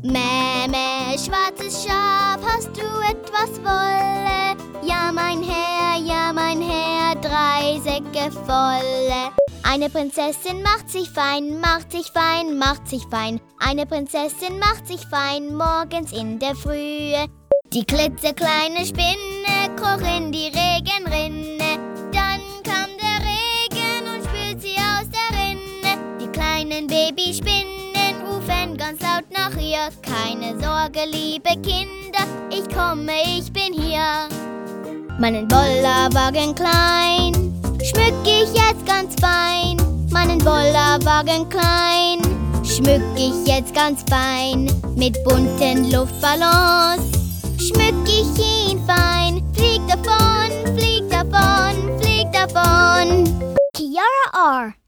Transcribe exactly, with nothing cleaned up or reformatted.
Mäh, mäh, schwarzes Schaf, hast du etwas Wolle? Ja, mein Herr, ja, mein Herr, drei Säcke volle. Eine Prinzessin macht sich fein, macht sich fein, macht sich fein. Eine Prinzessin macht sich fein, morgens in der Frühe. Die klitzekleine Spinne kroch in die Regenrinne. Dann kam der Regen und spült sie aus der Rinne. Die kleinen Babyspinnen rufen ganz laut nach ihr. Keine Sorge, liebe Kinder, ich komme, ich bin hier. Meinen Bollerwagen klein schmück ich jetzt ganz fein. Meinen Bollerwagen klein schmück ich jetzt ganz fein. Mit bunten Luftballons schmück ich ihn fein. Flieg davon, flieg davon, flieg davon. Kiara R.